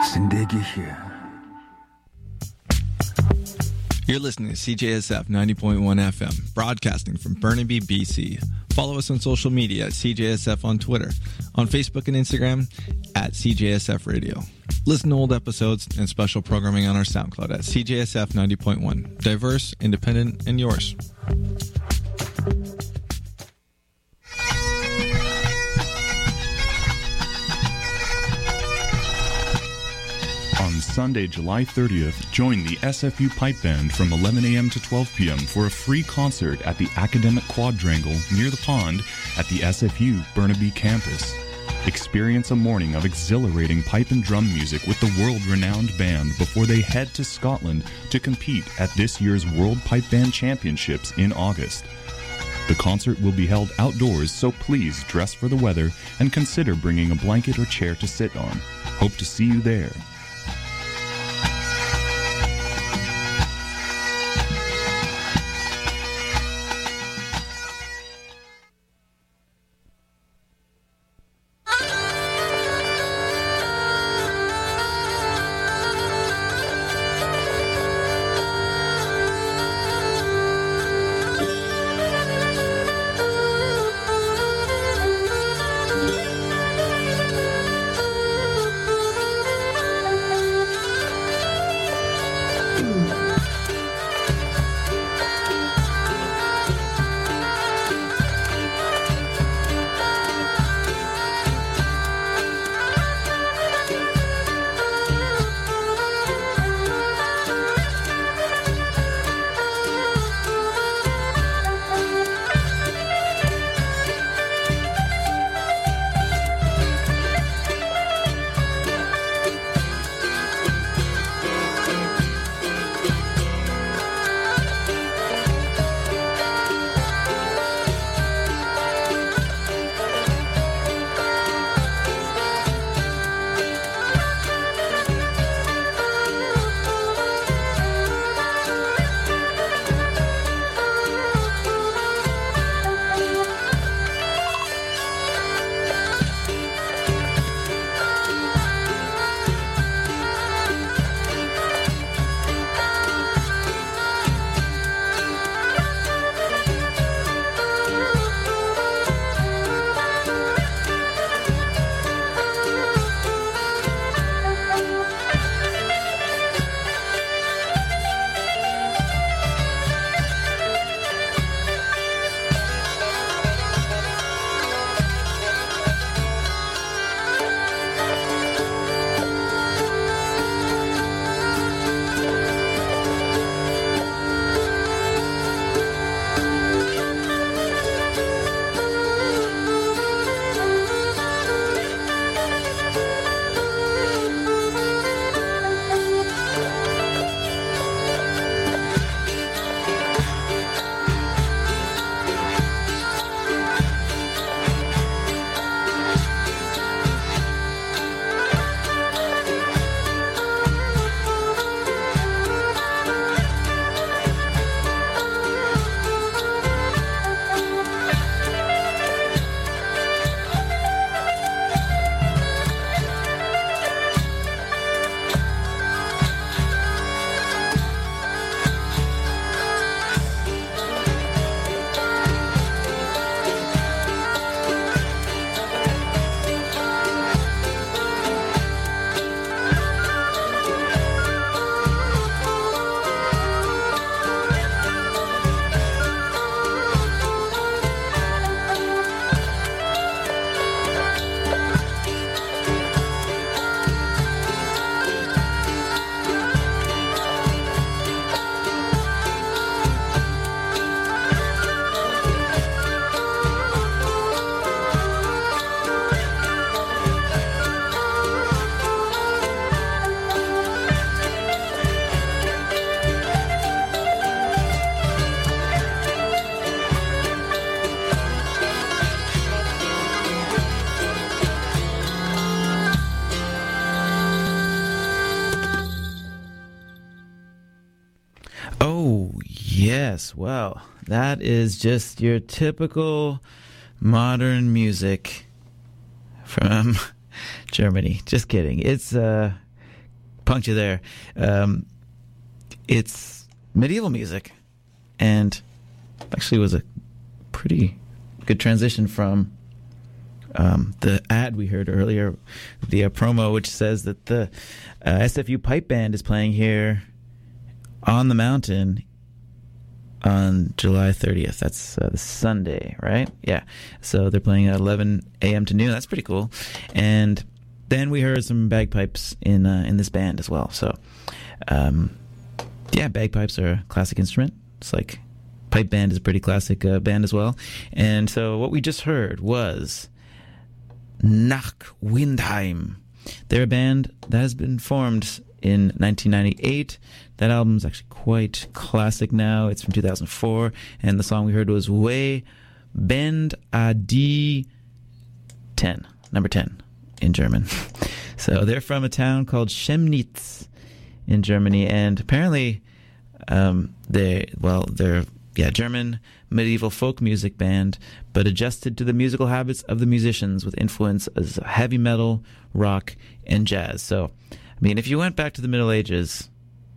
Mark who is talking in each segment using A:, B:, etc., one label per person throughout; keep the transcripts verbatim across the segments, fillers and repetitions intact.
A: Zindagi hier.
B: You're listening to C J S F ninety point one F M, broadcasting from Burnaby, B C. Follow us on social media at C J S F on Twitter, on Facebook and Instagram at C J S F Radio. Listen to old episodes and special programming on our SoundCloud at C J S F ninety point one. Diverse, independent, and yours.
C: On Sunday, July thirtieth, join the S F U Pipe Band from eleven a.m. to twelve p.m. for a free concert at the Academic Quadrangle near the pond at the S F U Burnaby campus. Experience a morning of exhilarating pipe and drum music with the world-renowned band before they head to Scotland to compete at this year's World Pipe Band Championships in August. The concert will be held outdoors, so please dress for the weather and consider bringing a blanket or chair to sit on. Hope to see you there.
D: Yes, well, that is just your typical modern music from Germany. Just kidding. It's uh, punked you there. Um, it's medieval music, and actually was a pretty good transition from um, the ad we heard earlier, the uh, promo, which says that the uh, S F U Pipe Band is playing here on the mountain on July thirtieth. That's uh, the Sunday, right? Yeah. So they're playing at eleven a.m. to noon. That's pretty cool. And then we heard some bagpipes in uh, in this band as well. So, um, yeah, bagpipes are a classic instrument. It's like pipe band is a pretty classic uh, band as well. And so what we just heard was Nach Windheim. They're a band that has been formed in nineteen ninety-eight. That album's actually quite classic now. It's from two thousand four, and the song we heard was We Bend a die ten, number ten in German. So they're from a town called Chemnitz in Germany, and apparently um, they, well, they're yeah, German medieval folk music band, but adjusted to the musical habits of the musicians with influence as heavy metal, rock, and jazz. So, I mean, if you went back to the Middle Ages,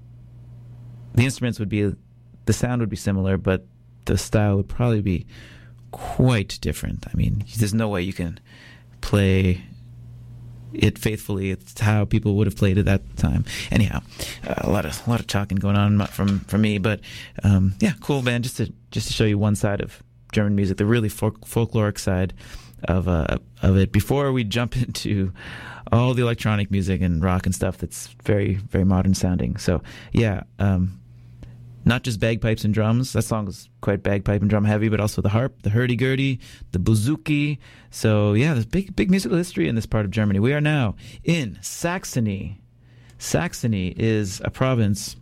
D: the instruments would be, the sound would be similar, but the style would probably be quite different. I mean, there's no way you can play it faithfully. It's how people would have played it at the time. Anyhow, uh, a lot of a lot of talking going on from from me, but um, yeah, cool band. Just to just to show you one side of German music, the really folk, folkloric side of uh, of it. Before we jump into all the electronic music and rock and stuff that's very very modern sounding. So yeah. Um, Not just bagpipes and drums. That song was quite bagpipe and drum heavy, but also the harp, the hurdy-gurdy, the bouzouki. So, yeah, there's big, big musical history in this part of Germany. We are now in Saxony. Saxony is a province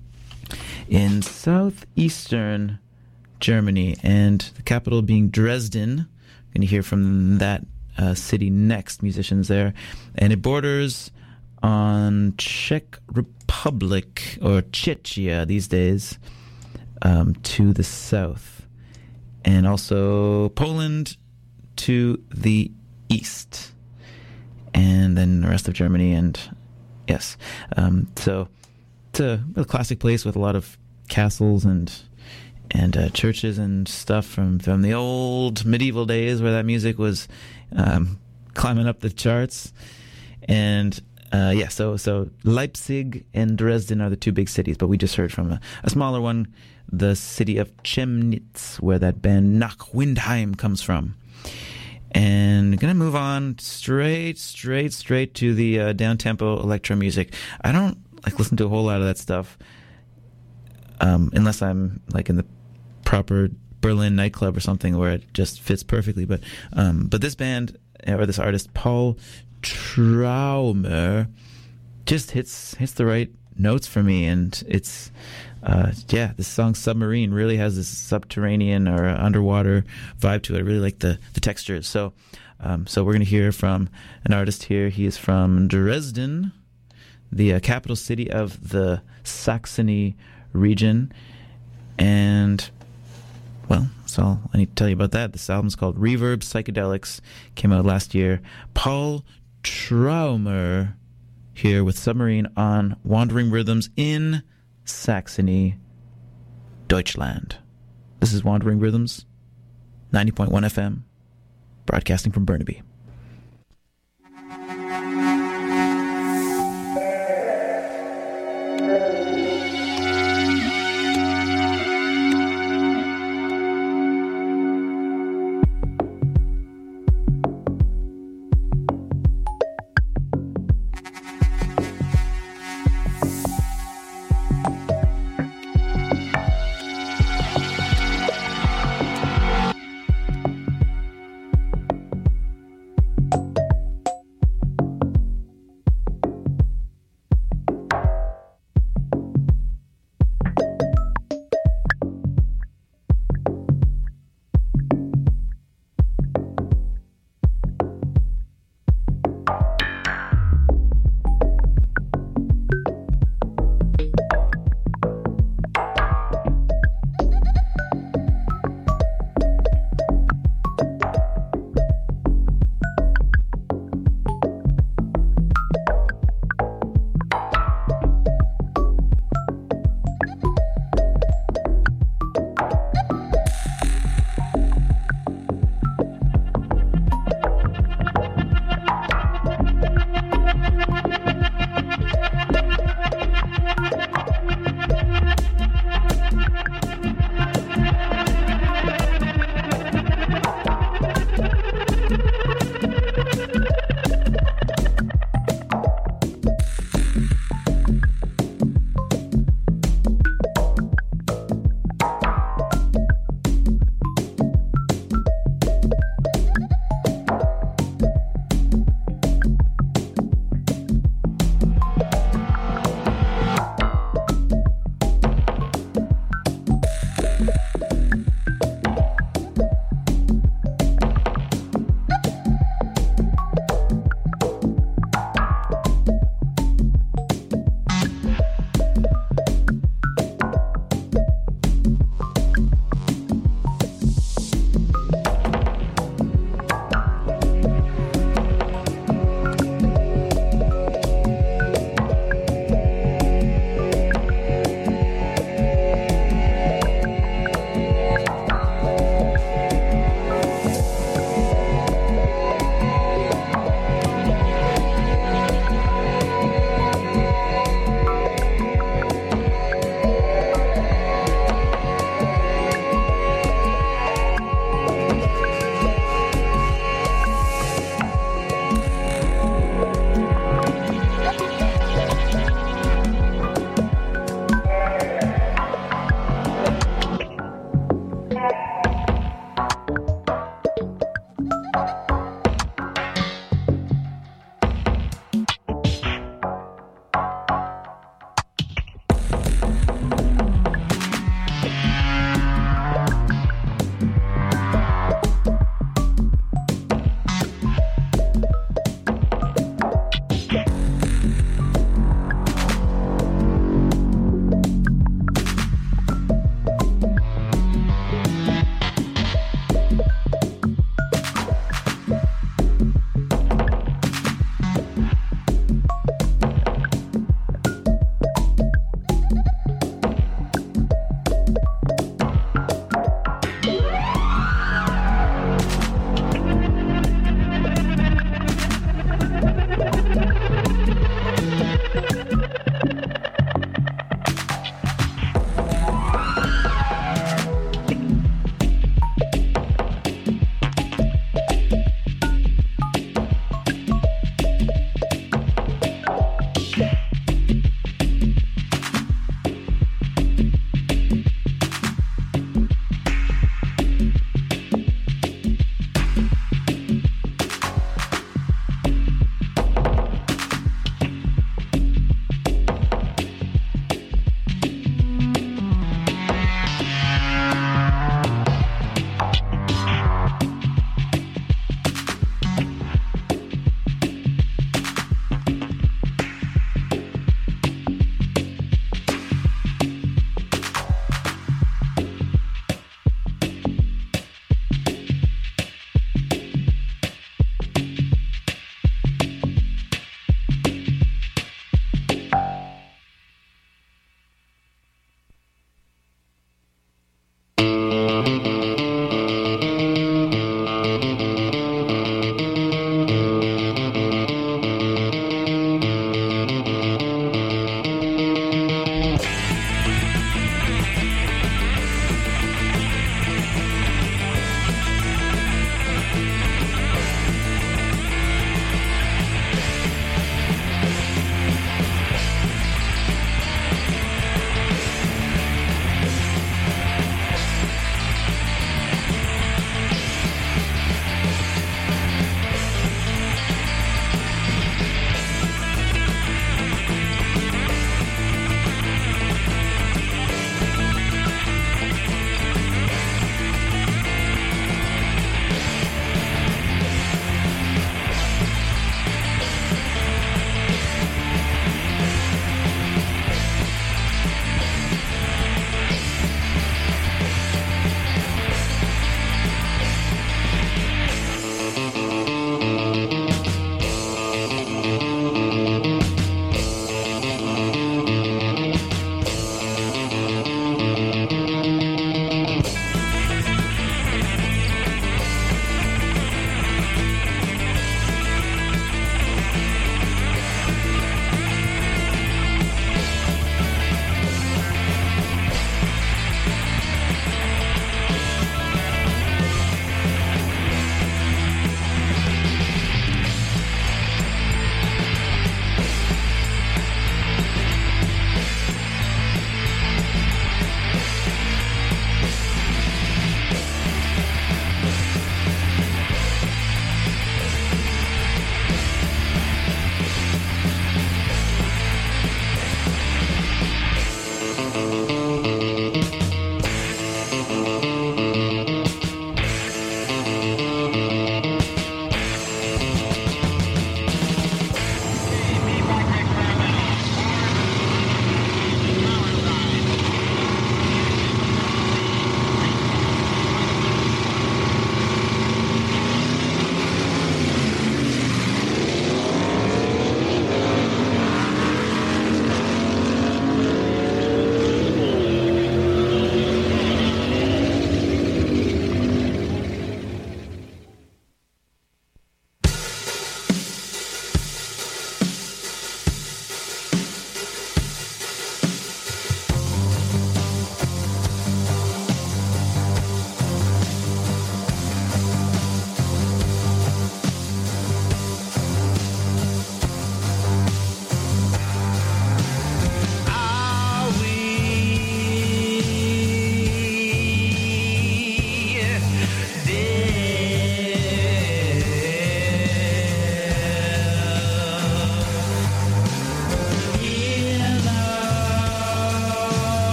D: in southeastern Germany, and the capital being Dresden. I'm going to hear from that uh, city next, musicians there. And it borders on Czech Republic, or Czechia these days, um, to the south, and also Poland to the east, and then the rest of Germany. And yes, um, so it's a, a classic place with a lot of castles and and uh, churches and stuff from, from the old medieval days where that music was um, climbing up the charts. And Uh, yeah, so so Leipzig and Dresden are the two big cities, but we just heard from a, a smaller one, the city of Chemnitz, where that band Nach Windheim comes from. And gonna move on straight, straight, straight to the uh, down-tempo electro music. I don't like listen to a whole lot of that stuff, um, unless I'm like in the proper Berlin nightclub or something where it just fits perfectly. But um, but this band or this artist, Paul Traumer, just hits hits the right notes for me, and it's uh, yeah, this song Submarine really has this subterranean or underwater vibe to it. I really like the the textures. So um, so we're gonna hear from an artist here. He is from Dresden, the uh, capital city of the Saxony region, and well, that's all I need to tell you about that. This album's called Reverb Psychedelics, came out last year. Paul Traumer here with Submarine on Wandering Rhythms in Saxony, Deutschland. This is Wandering Rhythms, ninety point one F M, broadcasting from Burnaby.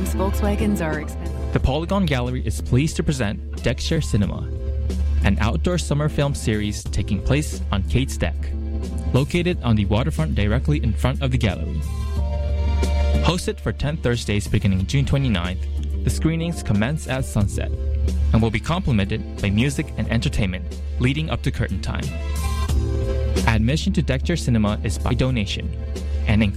A: Sometimes Volkswagens are expensive.
E: The Polygon Gallery is pleased to present Deckshare Cinema, an outdoor summer film series taking place on Kate's Deck, located on the waterfront directly in front of the gallery. Hosted for ten Thursdays beginning June twenty-ninth, the screenings commence at sunset and will be complemented by music and entertainment leading up to curtain time. Admission to Deckshare Cinema is by donation and includes